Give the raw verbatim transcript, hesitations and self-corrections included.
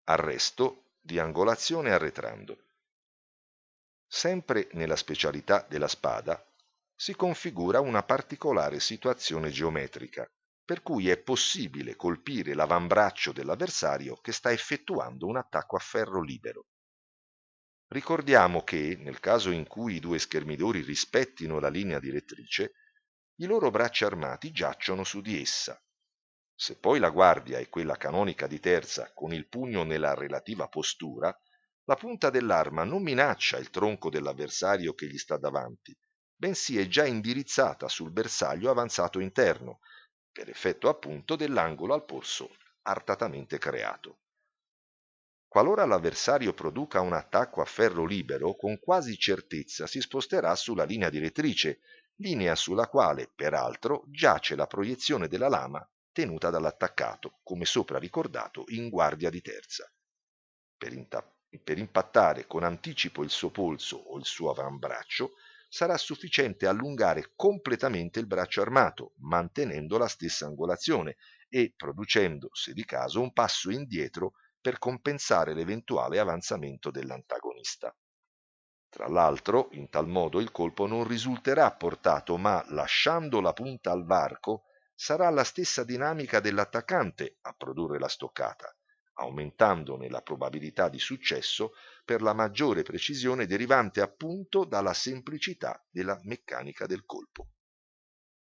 arresto di angolazione arretrando. Sempre nella specialità della spada si configura una particolare situazione geometrica, per cui è possibile colpire l'avambraccio dell'avversario che sta effettuando un attacco a ferro libero. Ricordiamo che, nel caso in cui i due schermidori rispettino la linea direttrice, i loro bracci armati giacciono su di essa. Se poi la guardia è quella canonica di terza con il pugno nella relativa postura, la punta dell'arma non minaccia il tronco dell'avversario che gli sta davanti, bensì è già indirizzata sul bersaglio avanzato interno, per effetto appunto dell'angolo al polso artatamente creato. Qualora l'avversario produca un attacco a ferro libero, con quasi certezza si sposterà sulla linea direttrice, linea sulla quale, peraltro, giace la proiezione della lama tenuta dall'attaccato, come sopra ricordato, in guardia di terza. Per, inta- per impattare con anticipo il suo polso o il suo avambraccio, sarà sufficiente allungare completamente il braccio armato, mantenendo la stessa angolazione e producendo, se di caso, un passo indietro per compensare l'eventuale avanzamento dell'antagonista. Tra l'altro, in tal modo il colpo non risulterà portato, ma lasciando la punta al varco, sarà la stessa dinamica dell'attaccante a produrre la stoccata, aumentandone la probabilità di successo per la maggiore precisione derivante appunto dalla semplicità della meccanica del colpo.